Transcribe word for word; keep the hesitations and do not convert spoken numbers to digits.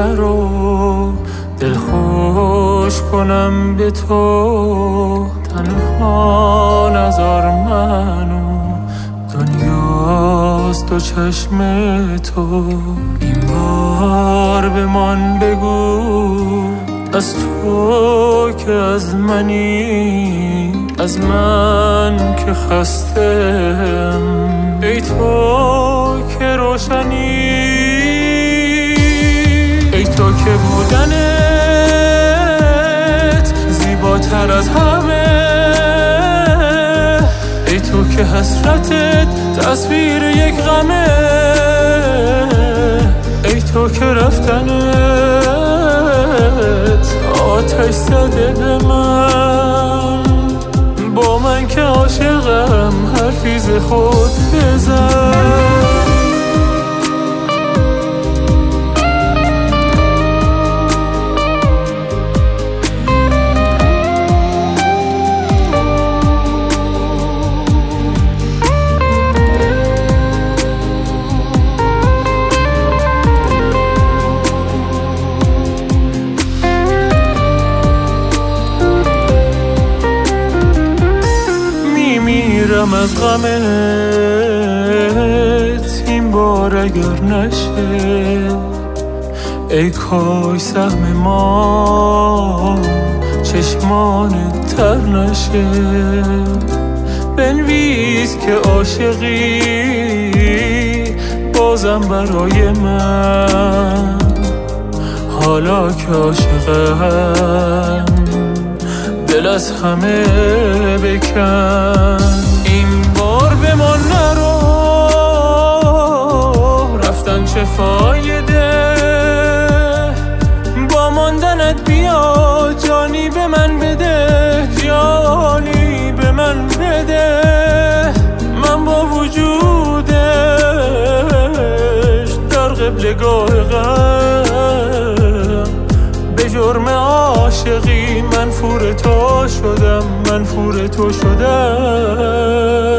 نرو، دل خوش کنم به تو، تنها نذار منو، دنیاست دو چشم تو. این بار به من بگو از تو که از منی، از من که خستم، ای تو که روشنی، ای تو که بودنت زیباتر از همه، ای تو که حسرتت تصویر یک غمه، ای تو که رفتنت آتش زده به من، با من که عاشقم حرفی ز خود بزن. میمیرم از غمت این بار اگر نشه، ای کاش سهم ما چشمانت تر نشه. بنویس که عاشقی بازم برای من، حالا که عاشقم دل از همه بکن. این بار به ما نرو، رفتن چه فایده، با ماندنت بیا جانی به من بده، جانی به من بده. من با وجودش در قبلگاه غم، به جرم عاشقی منفور تو شدم، منفور تو شدم.